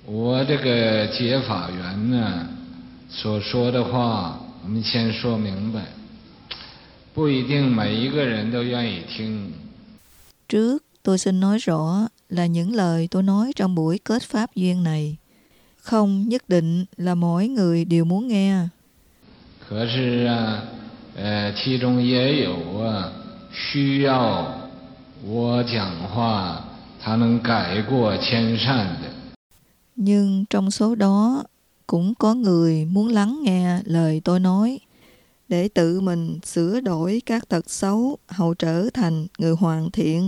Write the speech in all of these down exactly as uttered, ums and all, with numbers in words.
我这个解法员呢所说的话，我们先说明白，不一定每一个人都愿意听。 Trước, tôi xin nói rõ là những lời tôi nói trong buổi kết pháp duyên này không nhất định là mỗi người đều muốn nghe. 可是啊，呃，其中也有啊，需要我讲话，他能改过迁善的。 Nhưng trong số đó cũng có người muốn lắng nghe lời tôi nói để tự mình sửa đổi các tật xấu hậu trở thành người hoàn thiện.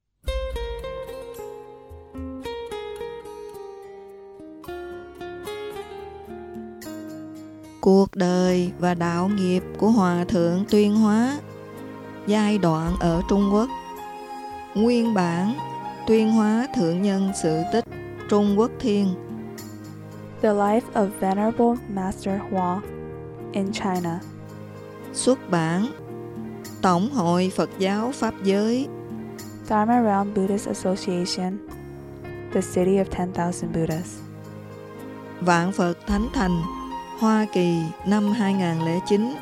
Cuộc đời và đạo nghiệp của Hòa Thượng Tuyên Hóa. Giai đoạn ở Trung Quốc. Nguyên bản Tuyên Hóa Thượng Nhân Sự Tích, Trung Quốc Thiên. The Life of Venerable Master Hua in China. Xuất bản Tổng hội Phật giáo Pháp giới, Dharma Realm Buddhist Association, The City of ten thousand Buddhas. Vạn Phật Thánh Thành, Hoa Kỳ, năm hai nghìn không trăm lẻ chín.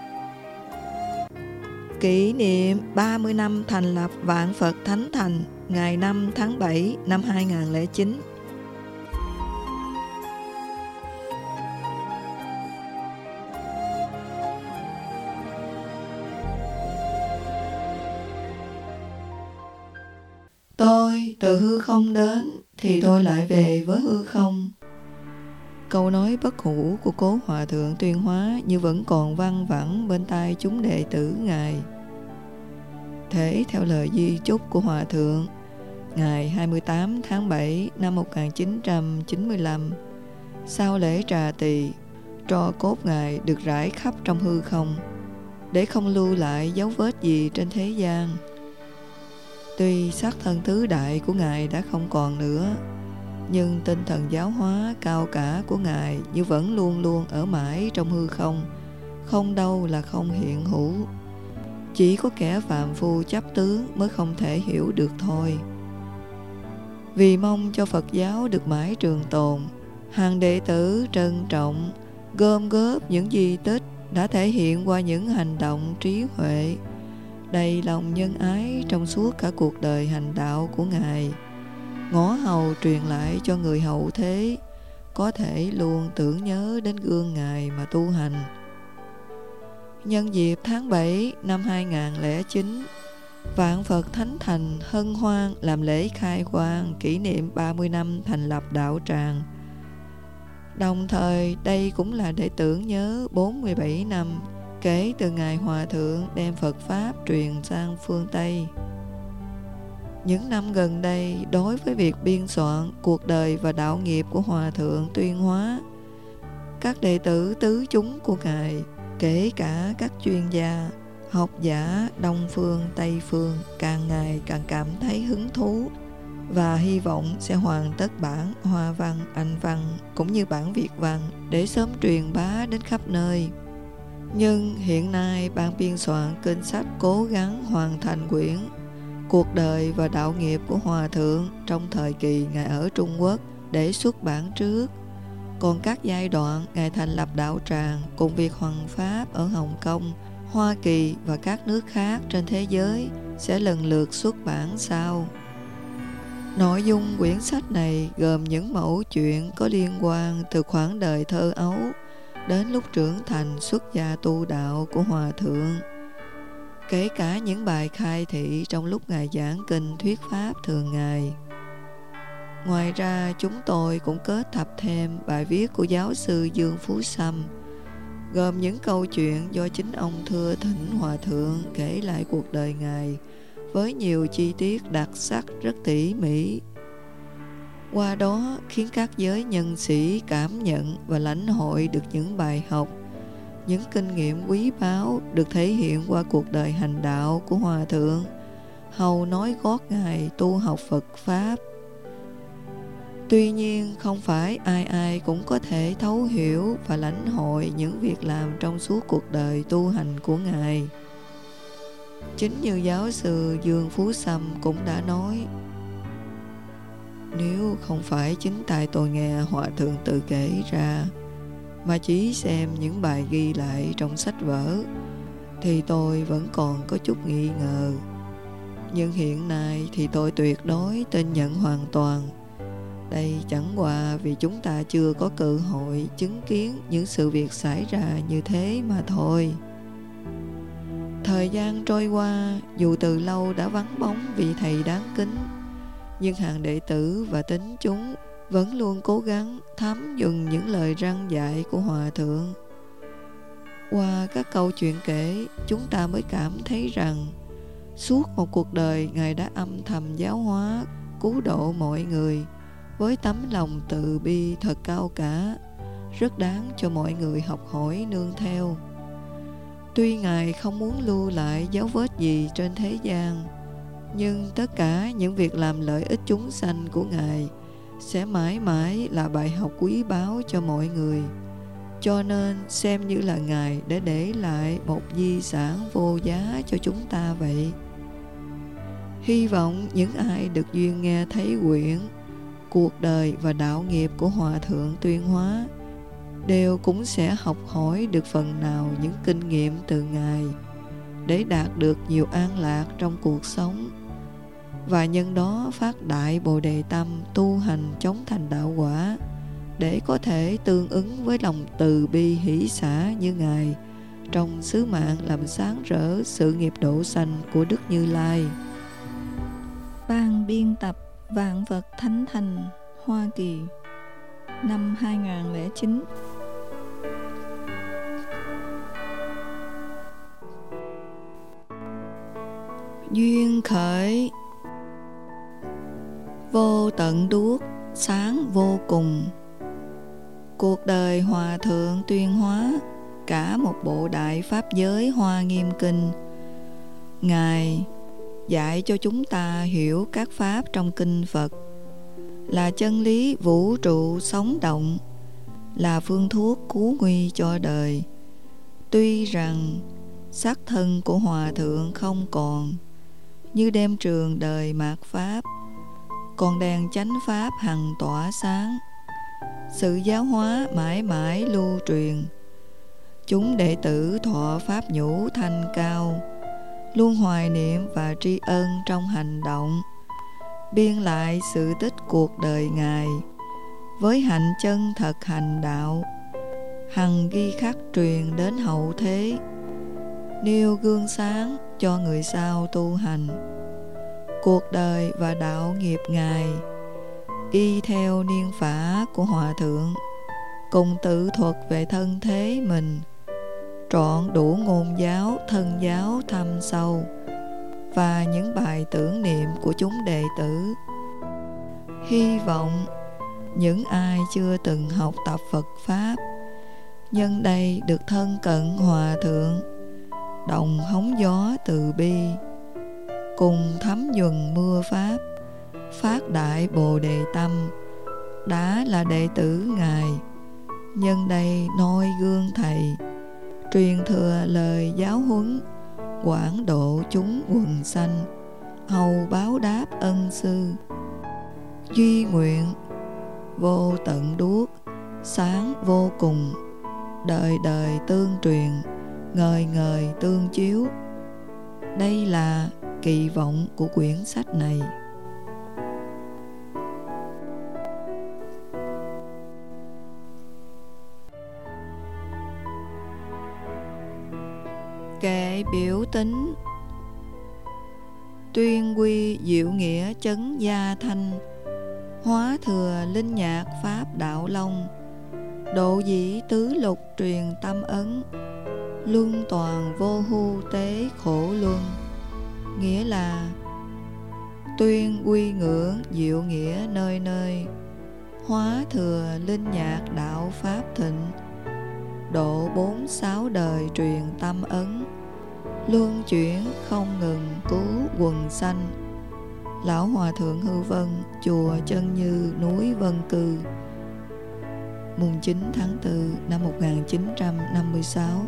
Kỷ niệm ba mươi năm thành lập Vạn Phật Thánh Thành, ngày năm tháng bảy năm hai nghìn không trăm lẻ chín. Tôi từ hư không đến thì tôi lại về với hư không. Câu nói bất hủ của cố Hòa Thượng Tuyên Hóa như vẫn còn văng vẳng bên tai chúng đệ tử Ngài. Thể theo lời di chúc của Hòa Thượng, ngày hai mươi tám tháng bảy năm một nghìn chín trăm chín mươi lăm, sau lễ trà tỳ, tro cốt Ngài được rải khắp trong hư không, để không lưu lại dấu vết gì trên thế gian. Tuy xác thân tứ đại của Ngài đã không còn nữa, nhưng tinh thần giáo hóa cao cả của Ngài như vẫn luôn luôn ở mãi trong hư không, không đâu là không hiện hữu. Chỉ có kẻ phàm phu chấp tướng mới không thể hiểu được thôi. Vì mong cho Phật giáo được mãi trường tồn, hàng đệ tử trân trọng gom góp những di tích đã thể hiện qua những hành động trí huệ, đầy lòng nhân ái trong suốt cả cuộc đời hành đạo của Ngài, ngõ hầu truyền lại cho người hậu thế có thể luôn tưởng nhớ đến gương Ngài mà tu hành. Nhân dịp tháng bảy năm hai nghìn không trăm lẻ chín, Vạn Phật Thánh Thành hân hoan làm lễ khai quang kỷ niệm ba mươi năm thành lập đạo tràng. Đồng thời đây cũng là để tưởng nhớ bốn mươi bảy năm kể từ ngày Hòa Thượng đem Phật Pháp truyền sang phương Tây. Những năm gần đây, đối với việc biên soạn cuộc đời và đạo nghiệp của Hòa Thượng Tuyên Hóa, các đệ tử tứ chúng của Ngài, kể cả các chuyên gia, học giả Đông Phương, Tây Phương, càng ngày càng cảm thấy hứng thú và hy vọng sẽ hoàn tất bản Hoa văn, Anh văn cũng như bản Việt văn để sớm truyền bá đến khắp nơi. Nhưng hiện nay ban biên soạn kinh sách cố gắng hoàn thành quyển Cuộc đời và đạo nghiệp của Hòa Thượng trong thời kỳ Ngài ở Trung Quốc để xuất bản trước. Còn các giai đoạn Ngài thành lập đạo tràng cùng việc hoằng pháp ở Hồng Kông, Hoa Kỳ và các nước khác trên thế giới sẽ lần lượt xuất bản sau. Nội dung quyển sách này gồm những mẫu chuyện có liên quan từ khoảng đời thơ ấu đến lúc trưởng thành xuất gia tu đạo của Hòa Thượng, kể cả những bài khai thị trong lúc Ngài giảng kinh thuyết pháp thường ngày. Ngoài ra, chúng tôi cũng kết hợp thêm bài viết của giáo sư Dương Phú Sâm, gồm những câu chuyện do chính ông Thưa Thỉnh Hòa Thượng kể lại cuộc đời Ngài với nhiều chi tiết đặc sắc rất tỉ mỉ. Qua đó khiến các giới nhân sĩ cảm nhận và lãnh hội được những bài học, những kinh nghiệm quý báu được thể hiện qua cuộc đời hành đạo của Hòa Thượng, hầu nói gót Ngài tu học Phật Pháp. Tuy nhiên, không phải ai ai cũng có thể thấu hiểu và lãnh hội những việc làm trong suốt cuộc đời tu hành của Ngài. Chính như giáo sư Dương Phú Sâm cũng đã nói, Nếu không phải chính tai tôi nghe hòa thượng tự kể ra, mà chỉ xem những bài ghi lại trong sách vở, thì tôi vẫn còn có chút nghi ngờ. Nhưng hiện nay thì tôi tuyệt đối tin nhận hoàn toàn. Đây chẳng qua vì chúng ta chưa có cơ hội chứng kiến những sự việc xảy ra như thế mà thôi. Thời gian trôi qua, dù từ lâu đã vắng bóng vị thầy đáng kính, nhưng hàng đệ tử và tín chúng vẫn luôn cố gắng thấm nhuần những lời răn dạy của Hòa Thượng. Qua các câu chuyện kể, chúng ta mới cảm thấy rằng suốt một cuộc đời Ngài đã âm thầm giáo hóa, cứu độ mọi người với tấm lòng từ bi thật cao cả, rất đáng cho mọi người học hỏi nương theo. Tuy Ngài không muốn lưu lại dấu vết gì trên thế gian, nhưng tất cả những việc làm lợi ích chúng sanh của Ngài sẽ mãi mãi là bài học quý báu cho mọi người. Cho nên xem như là Ngài đã để lại một di sản vô giá cho chúng ta vậy. Hy vọng những ai được duyên nghe thấy quyển Cuộc đời và đạo nghiệp của Hòa Thượng Tuyên Hóa đều cũng sẽ học hỏi được phần nào những kinh nghiệm từ Ngài để đạt được nhiều an lạc trong cuộc sống, và nhân đó phát đại Bồ Đề tâm tu hành chống thành đạo quả, để có thể tương ứng với lòng từ bi hỷ xả như Ngài trong sứ mạng làm sáng rỡ sự nghiệp độ sanh của Đức Như Lai. Ban biên tập Vạn Vật Thánh Thành, Hoa Kỳ, năm hai nghìn không trăm lẻ chín. Duyên khởi. Vô tận đuốc, sáng vô cùng. Cuộc đời Hòa Thượng Tuyên Hóa cả một bộ đại pháp giới Hoa Nghiêm Kinh. Ngài dạy cho chúng ta hiểu các pháp trong kinh Phật là chân lý vũ trụ sống động, là phương thuốc cứu nguy cho đời. Tuy rằng xác thân của Hòa Thượng không còn, như đêm trường đời mạt pháp, còn đèn chánh pháp hằng tỏa sáng, sự giáo hóa mãi mãi lưu truyền. Chúng đệ tử thọ pháp nhũ thanh cao, luôn hoài niệm và tri ân trong hành động, biên lại sự tích cuộc đời Ngài với hạnh chân thật hành đạo, hằng ghi khắc truyền đến hậu thế, nêu gương sáng cho người sau tu hành. Cuộc đời và đạo nghiệp Ngài y theo niên phả của Hòa Thượng, cùng tự thuật về thân thế mình, trọn đủ ngôn giáo thân giáo thâm sâu, và những bài tưởng niệm của chúng đệ tử. Hy vọng những ai chưa từng học tập Phật Pháp nhân đây được thân cận Hòa Thượng, đồng hóng gió từ bi, cùng thấm nhuần mưa Pháp, phát đại Bồ Đề tâm, đã là đệ tử Ngài, nhân đây noi gương Thầy, truyền thừa lời giáo huấn, quảng độ chúng quần sanh, hầu báo đáp ân sư. Duy nguyện vô tận đuốc, sáng vô cùng, đời đời tương truyền, ngời ngời tương chiếu. Đây là kỳ vọng của quyển sách này. Kệ biểu tính. Tuyên quy diệu nghĩa chấn gia thanh, hóa thừa linh nhạc pháp đạo long, độ dĩ tứ lục truyền tâm ấn, luân toàn vô hu tế khổ luân. Nghĩa là tuyên quy ngưỡng diệu nghĩa nơi nơi, hóa thừa linh nhạc đạo pháp thịnh, độ bốn sáu đời truyền tâm ấn, luân chuyển không ngừng cứu quần sanh. Lão Hòa Thượng Hư Vân, chùa Chân Như, núi Vân Cư, mùng chín tháng tư năm một nghìn chín trăm năm mươi sáu.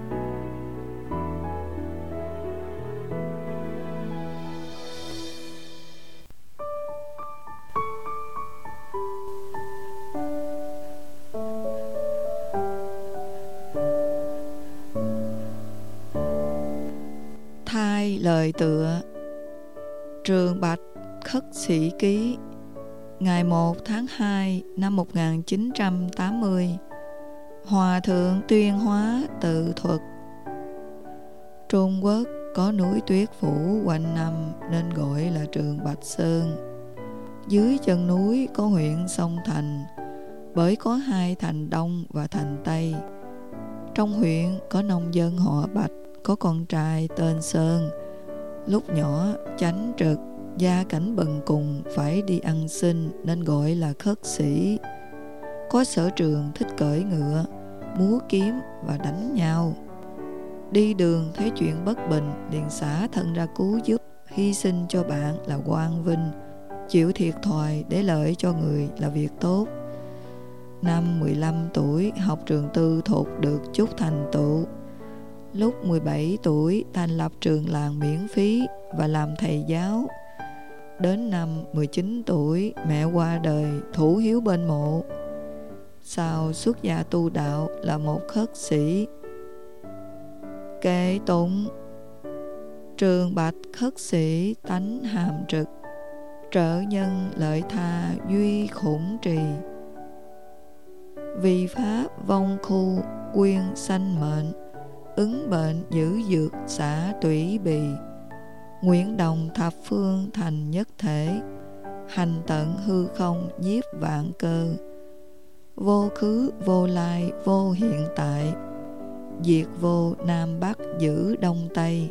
lời tựa Trường Bạch Khất Sĩ Ký, ngày một tháng hai năm một nghìn chín trăm tám mươi. Hòa thượng Tuyên Hóa tự thuật. Trung Quốc có núi tuyết phủ quanh năm nên gọi là Trường Bạch Sơn. Dưới chân núi có huyện Sông Thành, bởi có hai thành Đông và thành Tây. Trong huyện có nông dân họ Bạch, có con trai tên Sơn. Lúc nhỏ chánh trực, gia cảnh bần cùng, phải đi ăn xin nên gọi là khất sĩ. Có sở trường thích cưỡi ngựa, múa kiếm và đánh nhau. Đi đường thấy chuyện bất bình liền xả thân ra cứu giúp, hy sinh cho bạn là quang vinh, chịu thiệt thòi để lợi cho người là việc tốt. Năm mười lăm tuổi học trường tư thục được chút thành tựu. Lúc mười bảy tuổi thành lập trường làng miễn phí và làm thầy giáo. Đến năm mười chín tuổi mẹ qua đời, thủ hiếu bên mộ. Sau xuất gia tu đạo là một khất sĩ. Kệ tụng. Trường Bạch khất sĩ tánh hàm trực, trợ nhân lợi tha duy khủng trì. Vì pháp vong khu quyên sanh mệnh, ứng bệnh giữ dược xả tủy bì. Nguyện đồng thập phương thành nhất thể, hành tận hư không nhiếp vạn cơ. Vô khứ vô lai vô hiện tại, diệt vô nam bắc giữ đông tây.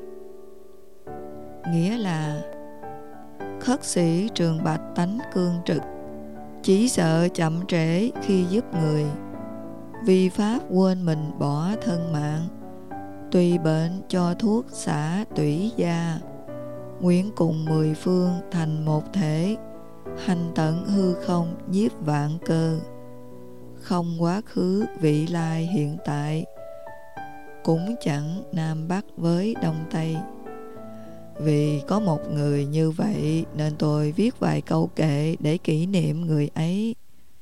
Nghĩa là khất sĩ Trường Bạch tánh cương trực, chỉ sợ chậm trễ khi giúp người. Vì pháp quên mình bỏ thân mạng, tùy bệnh cho thuốc xả tủy gia. Nguyện cùng mười phương thành một thể, hành tận hư không nhiếp vạn cơ. Không quá khứ vị lai hiện tại, cũng chẳng nam bắc với đông tây. Vì có một người như vậy nên tôi viết vài câu kệ để kỷ niệm người ấy.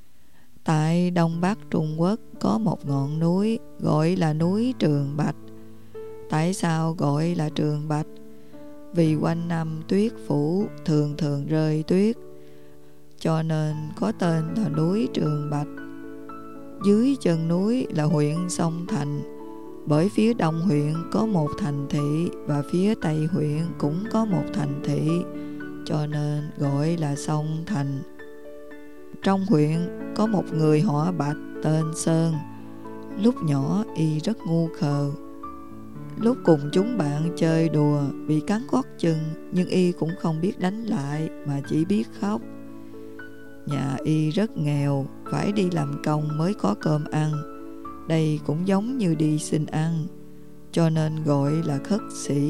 Tại Đông Bắc Trung Quốc có một ngọn núi gọi là núi Trường Bạch. Tại sao gọi là Trường Bạch? Vì quanh năm tuyết phủ, thường thường rơi tuyết, cho nên có tên là núi Trường Bạch. Dưới chân núi là huyện Sông Thành, bởi phía đông huyện có một thành thị và phía tây huyện cũng có một thành thị, cho nên gọi là Sông Thành. Trong huyện có một người họ Bạch tên Sơn. Lúc nhỏ y rất ngu khờ. Lúc cùng chúng bạn chơi đùa bị cắn gót chân, nhưng y cũng không biết đánh lại mà chỉ biết khóc. Nhà y rất nghèo, phải đi làm công mới có cơm ăn. Đây cũng giống như đi xin ăn, cho nên gọi là khất sĩ.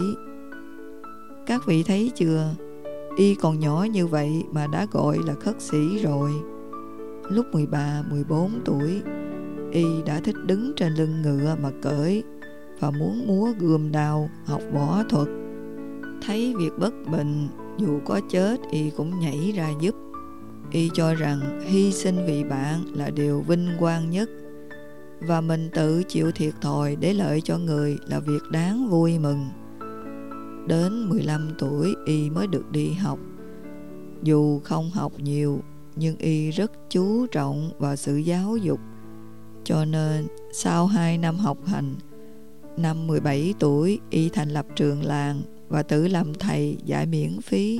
Các vị thấy chưa, y còn nhỏ như vậy mà đã gọi là khất sĩ rồi. Lúc mười ba, mười bốn tuổi, y đã thích đứng trên lưng ngựa mà cưỡi và muốn múa gươm đao, học võ thuật. Thấy việc bất bình, dù có chết y cũng nhảy ra giúp. Y cho rằng hy sinh vì bạn là điều vinh quang nhất, và mình tự chịu thiệt thòi để lợi cho người là việc đáng vui mừng. Đến mười lăm tuổi y mới được đi học. Dù không học nhiều, nhưng y rất chú trọng vào sự giáo dục, cho nên sau hai năm học hành, năm mười bảy tuổi y thành lập trường làng và tự làm thầy dạy miễn phí.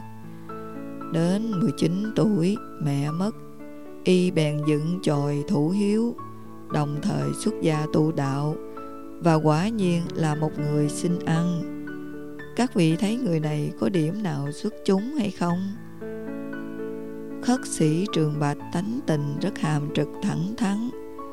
Đến mười chín tuổi mẹ mất, y bèn dựng chòi thủ hiếu, đồng thời xuất gia tu đạo, và quả nhiên là một người xin ăn. Các vị thấy người này có điểm nào xuất chúng hay không? Khất sĩ Trường Bạch tánh tình rất hàm trực thẳng thắn.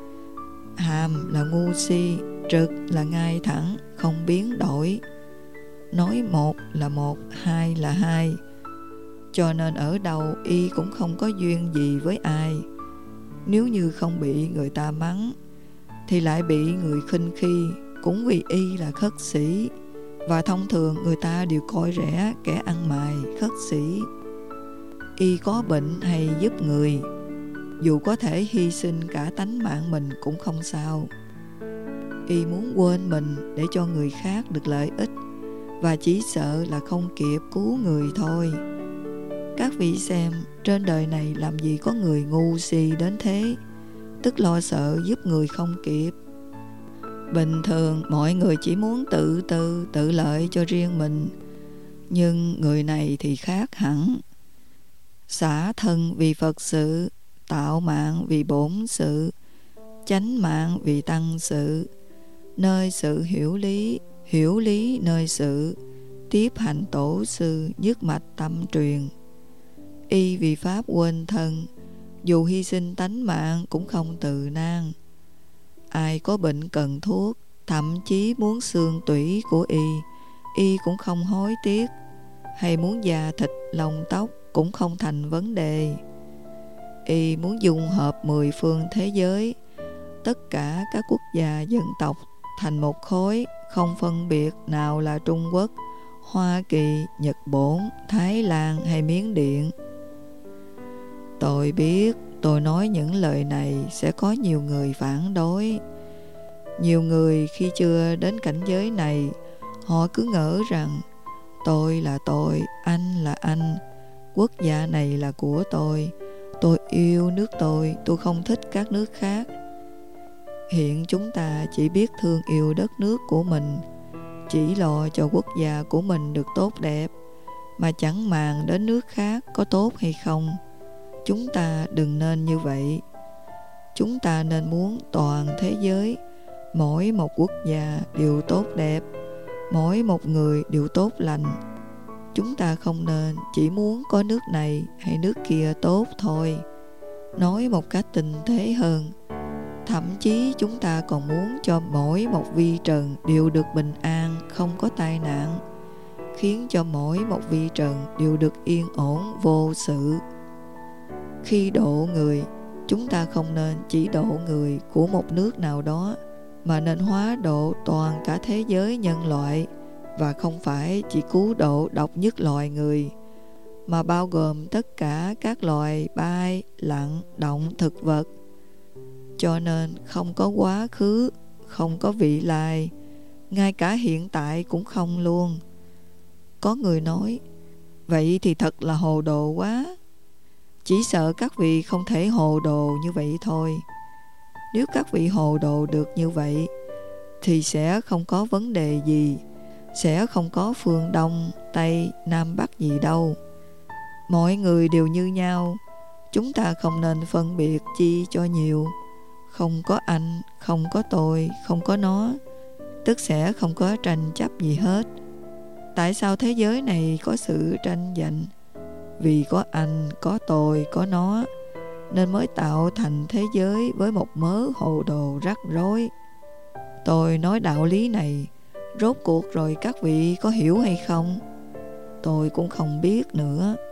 Hàm là ngu si, trực là ngay thẳng, không biến đổi. Nói một là một, hai là hai. Cho nên ở đâu y cũng không có duyên gì với ai. Nếu như không bị người ta mắng thì lại bị người khinh khi, cũng vì y là khất sĩ. Và thông thường người ta đều coi rẻ kẻ ăn mày khất sĩ. Y có bệnh hay giúp người, dù có thể hy sinh cả tánh mạng mình cũng không sao. Y muốn quên mình để cho người khác được lợi ích, và chỉ sợ là không kịp cứu người thôi. Các vị xem, trên đời này làm gì có người ngu si đến thế, tức lo sợ giúp người không kịp. Bình thường mọi người chỉ muốn tự tư, tự lợi cho riêng mình, nhưng người này thì khác hẳn. Xả thân vì Phật sự, tạo mạng vì bổn sự, chánh mạng vì tăng sự, nơi sự hiểu lý, hiểu lý nơi sự, tiếp hành tổ sư dứt mạch tâm truyền. Y vì pháp quên thân, dù hy sinh tánh mạng cũng không từ nan. Ai có bệnh cần thuốc, thậm chí muốn xương tủy của y, y cũng không hối tiếc. Hay muốn da thịt lông tóc cũng không thành vấn đề. Y muốn dung hợp mười phương thế giới, tất cả các quốc gia dân tộc thành một khối, không phân biệt nào là Trung Quốc, Hoa Kỳ, Nhật Bản, Thái Lan hay Miến Điện. Tôi biết tôi nói những lời này sẽ có nhiều người phản đối. Nhiều người khi chưa đến cảnh giới này, họ cứ ngỡ rằng tôi là tôi, anh là anh, quốc gia này là của tôi, tôi yêu nước tôi, tôi không thích các nước khác. Hiện chúng ta chỉ biết thương yêu đất nước của mình, chỉ lo cho quốc gia của mình được tốt đẹp, mà chẳng màng đến nước khác có tốt hay không. Chúng ta đừng nên như vậy. Chúng ta nên muốn toàn thế giới, mỗi một quốc gia đều tốt đẹp, mỗi một người đều tốt lành. Chúng ta không nên chỉ muốn có nước này hay nước kia tốt thôi. Nói một cách tinh tế hơn, thậm chí chúng ta còn muốn cho mỗi một vi trần đều được bình an, không có tai nạn, khiến cho mỗi một vi trần đều được yên ổn vô sự. Khi độ người, chúng ta không nên chỉ độ người của một nước nào đó, mà nên hóa độ toàn cả thế giới nhân loại, và không phải chỉ cứu độ độc nhất loài người, mà bao gồm tất cả các loài bay, lặn, động, thực vật. Cho nên không có quá khứ, không có vị lai, ngay cả hiện tại cũng không luôn. Có người nói, vậy thì thật là hồ đồ quá. Chỉ sợ các vị không thể hồ đồ như vậy thôi. Nếu các vị hồ đồ được như vậy, thì sẽ không có vấn đề gì, sẽ không có phương Đông, Tây, Nam, Bắc gì đâu. Mọi người đều như nhau, chúng ta không nên phân biệt chi cho nhiều. Không có anh, không có tôi, không có nó, tức sẽ không có tranh chấp gì hết. Tại sao thế giới này có sự tranh giành? Vì có anh, có tôi, có nó, nên mới tạo thành thế giới với một mớ hồ đồ rắc rối. Tôi nói đạo lý này, rốt cuộc rồi các vị có hiểu hay không? Tôi cũng không biết nữa.